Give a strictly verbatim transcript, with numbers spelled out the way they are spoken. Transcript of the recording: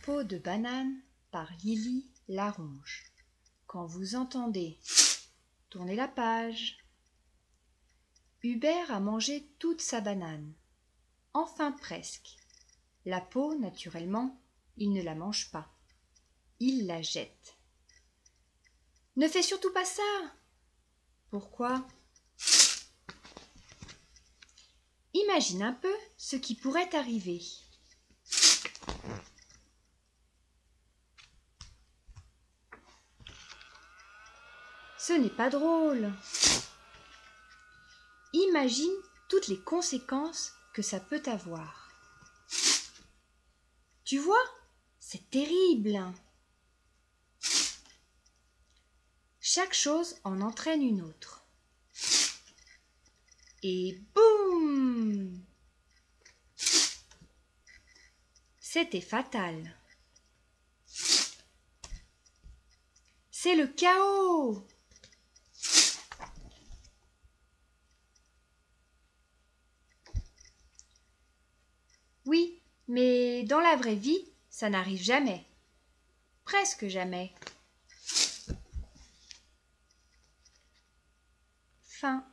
Peau de banane par Lily Laronge. Quand vous entendez, tournez la page. Hubert a mangé toute sa banane. Enfin presque. La peau, naturellement, il ne la mange pas. Il la jette. Ne fais surtout pas ça. Pourquoi? Imagine un peu ce qui pourrait arriver. Ce n'est pas drôle. Imagine toutes les conséquences que ça peut avoir. Tu vois, c'est terrible. Chaque chose en entraîne une autre. Et boum! C'était fatal. C'est le chaos! Oui, mais dans la vraie vie, ça n'arrive jamais. Presque jamais. Fin.